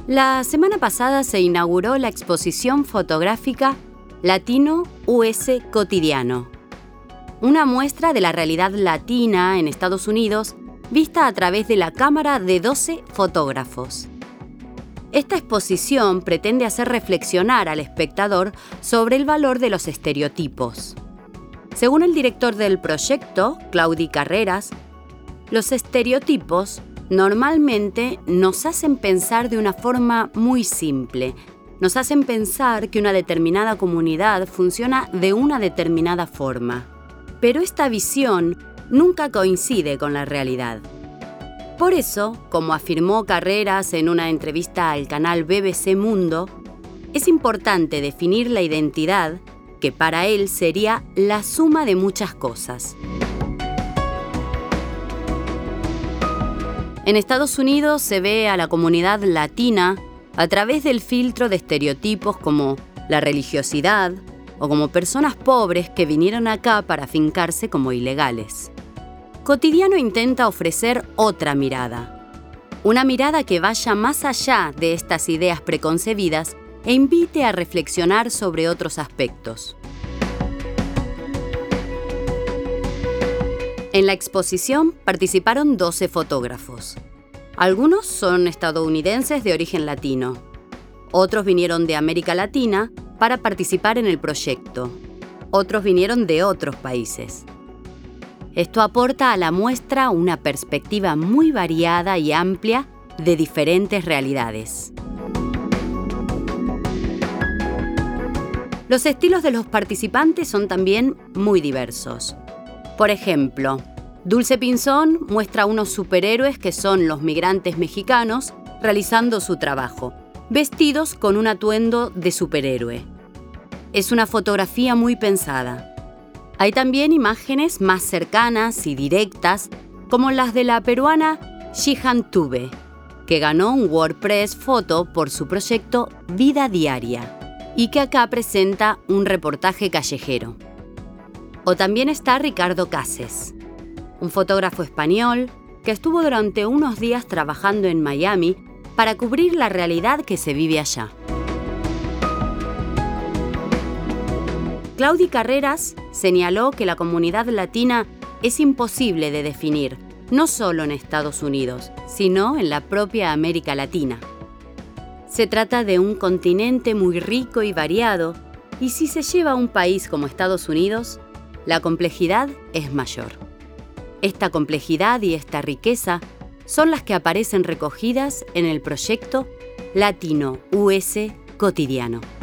La semana pasada se inauguró la exposición fotográfica Latino US Cotidiano, una muestra de la realidad latina en Estados Unidos vista a través de la cámara de 12 fotógrafos. Esta exposición pretende hacer reflexionar al espectador sobre el valor de los estereotipos. Según el director del proyecto, Claudi Carreras, los estereotipos normalmente nos hacen pensar de una forma muy simple. Nos hacen pensar que una determinada comunidad funciona de una determinada forma. Pero esta visión nunca coincide con la realidad. Por eso, como afirmó Carreras en una entrevista al canal BBC Mundo, es importante definir la identidad, que para él sería la suma de muchas cosas. En Estados Unidos se ve a la comunidad latina a través del filtro de estereotipos como la religiosidad o como personas pobres que vinieron acá para afincarse como ilegales. Cotidiano intenta ofrecer otra mirada, una mirada que vaya más allá de estas ideas preconcebidas e invite a reflexionar sobre otros aspectos. En la exposición participaron 12 fotógrafos. Algunos son estadounidenses de origen latino. Otros vinieron de América Latina para participar en el proyecto. Otros vinieron de otros países. Esto aporta a la muestra una perspectiva muy variada y amplia de diferentes realidades. Los estilos de los participantes son también muy diversos. Por ejemplo, Dulce Pinzón muestra unos superhéroes que son los migrantes mexicanos realizando su trabajo, vestidos con un atuendo de superhéroe. Es una fotografía muy pensada. Hay también imágenes más cercanas y directas, como las de la peruana Shihan Tube, que ganó un WordPress Photo por su proyecto Vida Diaria, y que acá presenta un reportaje callejero. O también está Ricardo Cases, un fotógrafo español que estuvo durante unos días trabajando en Miami para cubrir la realidad que se vive allá. Claudi Carreras señaló que la comunidad latina es imposible de definir, no solo en Estados Unidos, sino en la propia América Latina. Se trata de un continente muy rico y variado, y si se lleva a un país como Estados Unidos, la complejidad es mayor. Esta complejidad y esta riqueza son las que aparecen recogidas en el proyecto Latino US Cotidiano.